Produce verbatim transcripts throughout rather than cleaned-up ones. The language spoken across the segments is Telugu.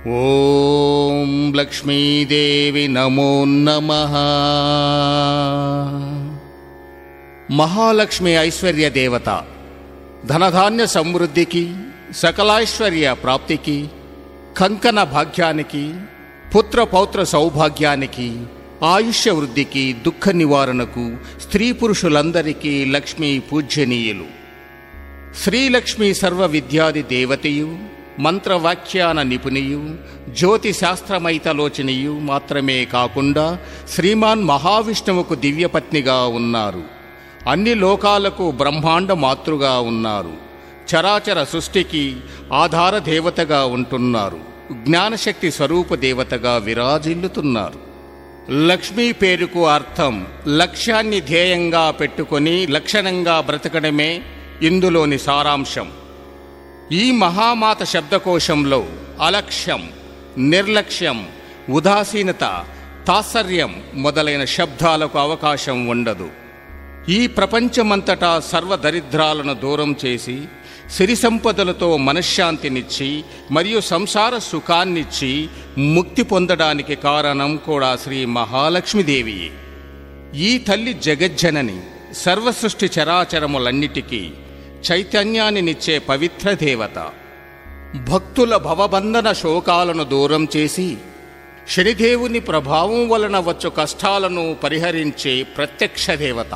ఓం లక్ష్మీదేవి నమో నమః. మహాలక్ష్మి ఐశ్వర్య దేవత, ధనధాన్య సమృద్ధికి, సకలైశ్వర్య ప్రాప్తికి, కంకణ భాగ్యానికి, పుత్ర పౌత్ర సౌభాగ్యానికి, ఆయుష్య వృద్ధికి, దుఃఖ నివారణకు స్త్రీ పురుషులందరికీ లక్ష్మీ పూజ్యనీయులు. శ్రీలక్ష్మి సర్వ విద్యాది దేవతయు, మంత్రవాక్యాన నిపుణియు, జ్యోతి శాస్త్రమైతలోచనియు మాత్రమే కాకుండా శ్రీమాన్ మహావిష్ణువుకు దివ్యపత్నిగా ఉన్నారు. అన్ని లోకాలకు బ్రహ్మాండ మాతృగా ఉన్నారు. చరాచర సృష్టికి ఆధార దేవతగా ఉంటున్నారు. జ్ఞానశక్తి స్వరూప దేవతగా విరాజిల్లుతున్నారు. లక్ష్మీ పేరుకు అర్థం లక్ష్యాన్ని ధ్యేయంగా పెట్టుకొని లక్షణంగా బ్రతకడమే ఇందులోని సారాంశం. ఈ మహామాత శబ్దకోశంలో అలక్ష్యం, నిర్లక్ష్యం, ఉదాసీనత, తాత్సర్యం మొదలైన శబ్దాలకు అవకాశం ఉండదు. ఈ ప్రపంచమంతటా సర్వదరిద్రాలను దూరం చేసి సిరి సంపదలతో మనశ్శాంతినిచ్చి మరియు సంసార సుఖాన్నిచ్చి ముక్తి పొందడానికి కారణం కూడా శ్రీ మహాలక్ష్మీదేవియే. ఈ తల్లి జగజ్జనని, సర్వసృష్టి చరాచరములన్నిటికీ చైతన్యాన్నినిచ్చే పవిత్ర దేవత. భక్తుల భవబంధన శోకాలను దూరం చేసి శనిదేవుని ప్రభావం వలన వచ్చు కష్టాలను పరిహరించే ప్రత్యక్ష దేవత.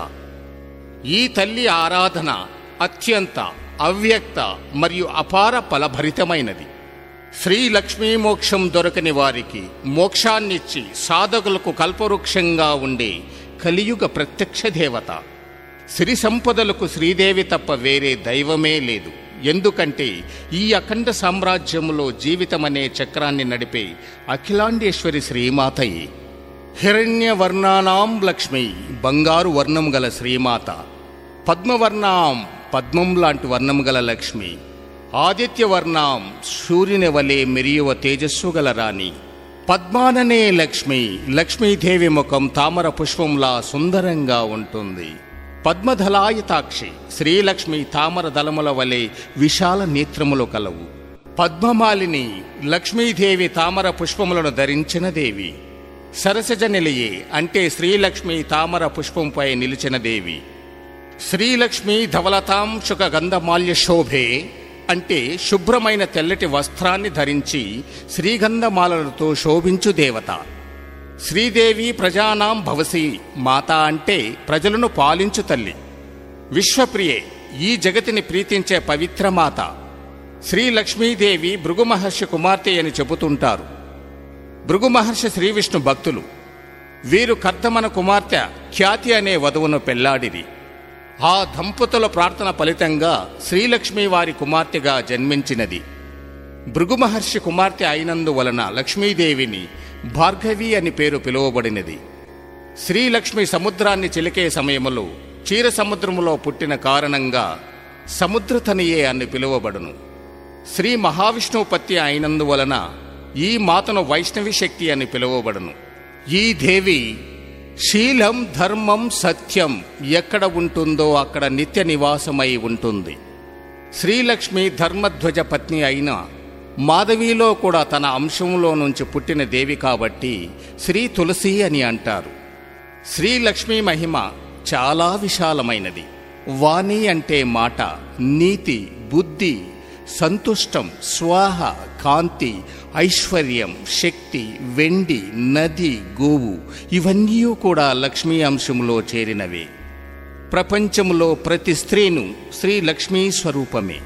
ఈ తల్లి ఆరాధన అత్యంత అవ్యక్త మరియు అపార ఫలభరితమైనది. శ్రీ లక్ష్మీ మోక్షం దొరకని వారికి మోక్షాన్నిచ్చి సాధకులకు కల్పవృక్షంగా ఉండే కలియుగ ప్రత్యక్ష దేవత. సిరి సంపదలకు శ్రీదేవి తప్ప వేరే దైవమే లేదు. ఎందుకంటే ఈ అఖండ సామ్రాజ్యములో జీవితమనే చక్రాన్ని నడిపే అఖిలాండేశ్వరి శ్రీమాతయే. హిరణ్యవర్ణానాం లక్ష్మి, బంగారు వర్ణం గల శ్రీమాత. పద్మవర్ణాం, పద్మం లాంటి వర్ణం గల లక్ష్మి. ఆదిత్యవర్ణాం, సూర్యుని వలె మెరియువ తేజస్సు గల రాణి. పద్మాననే లక్ష్మి, లక్ష్మీదేవి ముఖం తామర పుష్పంలా సుందరంగా ఉంటుంది. పద్మధలాయతాక్షి, శ్రీలక్ష్మి తామర దళముల వలె విశాల నేత్రములు కలవు. పద్మమాలిని, లక్ష్మీదేవి తామర పుష్పములను ధరించిన దేవి. సరసజ నిలయే అంటే శ్రీలక్ష్మి తామర పుష్పంపై నిలిచిన దేవి. శ్రీలక్ష్మి ధవలతాం శుక గంధమాల్య శోభే అంటే శుభ్రమైన తెల్లటి వస్త్రాన్ని ధరించి శ్రీగంధమాలలతో శోభించు దేవత. శ్రీదేవి ప్రజానాం భవసి, మాత అంటే ప్రజలను పాలించు తల్లి. విశ్వప్రియే, ఈ జగతిని ప్రీతించే పవిత్ర మాత. శ్రీ లక్ష్మీదేవి భృగు మహర్షి కుమార్తె అని చెబుతుంటారు. భృగు మహర్షి శ్రీ విష్ణు భక్తులు. వీరు కర్దమన కుమార్తె ఖ్యాతి అనే వధువును పెళ్లాడిరి. ఆ దంపతుల ప్రార్థన ఫలితంగా శ్రీలక్ష్మి వారి కుమార్తెగా జన్మించినది. భృగు మహర్షి కుమార్తె అయినందువలన లక్ష్మీదేవిని భార్గవి అని పేరు పిలువబడినది. శ్రీలక్ష్మి సముద్రాన్ని చిలికే సమయములో క్షీర సముద్రములో పుట్టిన కారణంగా సముద్రతనియే అని పిలువబడును. శ్రీ మహావిష్ణువు పత్ని అయినందువలన ఈ మాతను వైష్ణవి శక్తి అని పిలువబడును. ఈ దేవి శీలం, ధర్మం, సత్యం ఎక్కడ ఉంటుందో అక్కడ నిత్య నివాసమై ఉంటుంది. శ్రీలక్ష్మి ధర్మధ్వజ పత్ని అయిన మాధవిలో కూడా తన అంశంలో నుంచి పుట్టిన దేవి కాబట్టి శ్రీ తులసి అని అంటారు. శ్రీలక్ష్మీ మహిమ చాలా విశాలమైనది. వాణి అంటే మాట, నీతి, బుద్ధి, సంతుష్టం, స్వాహ, కాంతి, ఐశ్వర్యం, శక్తి, వెండి, నది, గోవు ఇవన్నీ కూడా లక్ష్మీ అంశంలో చేరినవే. ప్రపంచంలో ప్రతి స్త్రీను శ్రీ లక్ష్మీ స్వరూపమే.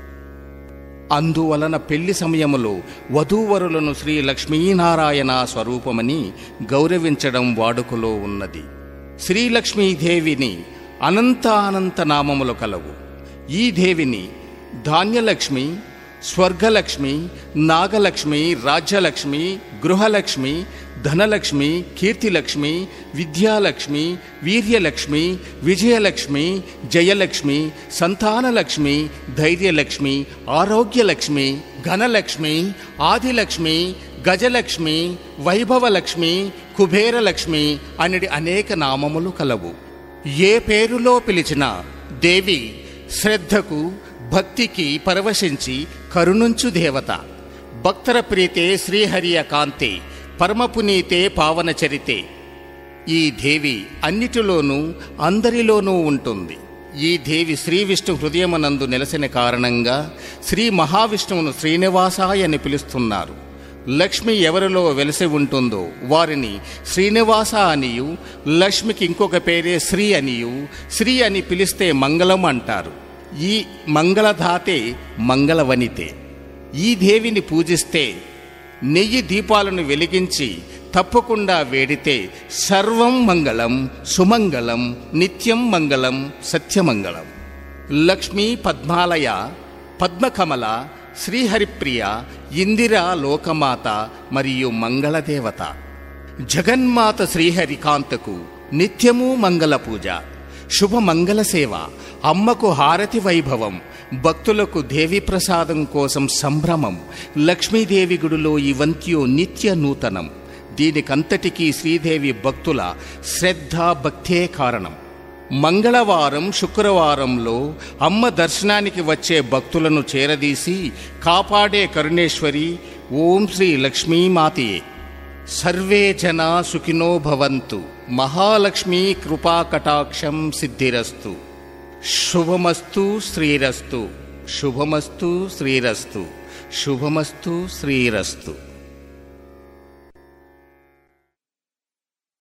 అందువలన పెళ్లి సమయములో వధూవరులను శ్రీ లక్ష్మీనారాయణ స్వరూపమని గౌరవించడం వాడుకలో ఉన్నది. శ్రీలక్ష్మీదేవిని అనంత అనంత నామములు కలవు. ఈ దేవిని ధాన్యలక్ష్మి, స్వర్గలక్ష్మి, నాగలక్ష్మి, రాజ్యలక్ష్మి, గృహలక్ష్మి, ధనలక్ష్మి, కీర్తిలక్ష్మి, విద్యాలక్ష్మి, వీర్యలక్ష్మి, విజయలక్ష్మి, జయలక్ష్మి, సంతానలక్ష్మి, ధైర్యలక్ష్మి, ఆరోగ్యలక్ష్మి, ఘనలక్ష్మి, ఆదిలక్ష్మి, గజలక్ష్మి, వైభవలక్ష్మి, కుబేరలక్ష్మి అనేది అనేక నామములు కలవు. ఏ పేరులో పిలిచినా దేవి శ్రద్ధకు భక్తికి పరవశించి కరుణుంచు దేవత. భక్తర ప్రీతే శ్రీహరియ కాంతే పరమపునీతే పావనచరితే. ఈ దేవి అన్నిటిలోనూ అందరిలోనూ ఉంటుంది. ఈ దేవి శ్రీ విష్ణు హృదయమునందు నెలసిన కారణంగా శ్రీ మహావిష్ణువును శ్రీనివాసాయ అని పిలుస్తున్నారు. లక్ష్మి ఎవరిలో వెలసి ఉంటుందో వారిని శ్రీనివాస అనియు, లక్ష్మికి ఇంకొక పేరే శ్రీ అనియు, శ్రీ అని పిలిస్తే మంగళం అంటారు. ఈ మంగళధాతే మంగళవనితే. ఈ దేవిని పూజిస్తే, నెయ్యి దీపాలను వెలిగించి తప్పకుండా వేడితే సర్వం మంగళం, సుమంగళం, నిత్యం మంగళం, సత్యమంగళం. లక్ష్మీ పద్మాలయ, పద్మకమల, శ్రీహరిప్రియ, ఇందిరా లోకమాత మరియు మంగళదేవత. జగన్మాత శ్రీహరికాంతకు నిత్యము మంగళ పూజ, శుభ మంగళ సేవ, అమ్మకు హారతి వైభవం, భక్తులకు దేవి ప్రసాదం కోసం సంభ్రమం. లక్ష్మీదేవి గుడిలో ఇవంత్యో నిత్య నూతనం. దీనికంతటికీ శ్రీదేవి భక్తుల శ్రద్ధ భక్తే కారణం. మంగళవారం, శుక్రవారంలో అమ్మ దర్శనానికి వచ్చే భక్తులను చేరదీసి కాపాడే కరుణేశ్వరి ఓం శ్రీ లక్ష్మీమాతయే. సర్వే జనా సుఖినో భవంతు. మహాలక్ష్మీ కృపాకటాక్షం సిద్ధిరస్తు. శుభమస్తు శ్రీరస్తు. శుభమస్తు శ్రీరస్తు. శుభమస్తు శ్రీరస్తు.